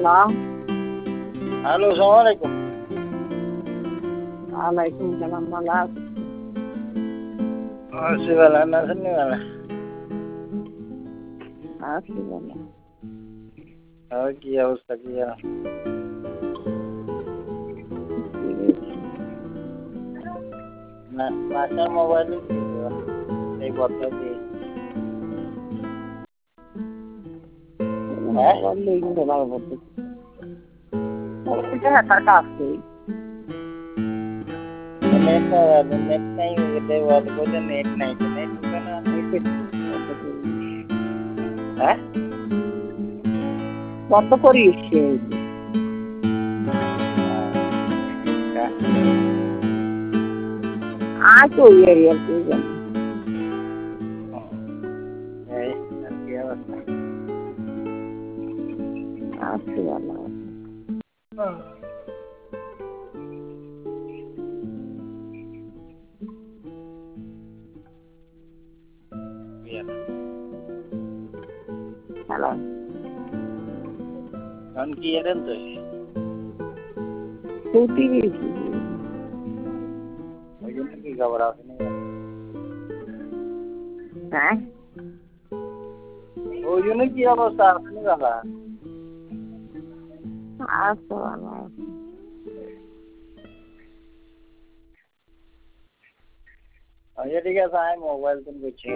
Hello, আসসালামু আলাইকুম। ওয়ালাইকুম সালাম, ভালো আছি। আছি ভালো, আপনি আছেন নি ভালো? আছি ভালো। আর কি অবস্থা, কি আর? না বাসার মোবাইলে কি এই পদ্ধতি? মোবাইল নেই কিন্তু ভালো পদ্ধতি। এটা তার কাজ করি। নেট নাই, বলতে নেট নাই, তো নেট ঢুকে না। হ্যাঁ, বন্ধ করিস আজ তো এরিয়াল তুই জানি। এই আর কি অবস্থা? আছি ভালো আছি। হ্যালো, এখন কি এলেন তো? ছুটি দিয়েছি। ওই জন্য কি খবর আসেনি? হ্যাঁ, ওই জন্য কি অবস্থা আসেনি বাবা? আছো ভালো আছি। আচ্ছা ঠিক আছে, আমি মোবাইল ফোন করছি।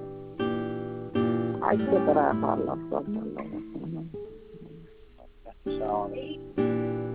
আজকে তোরা ভালো সব ভালো। আসসালামু আলাইকুম।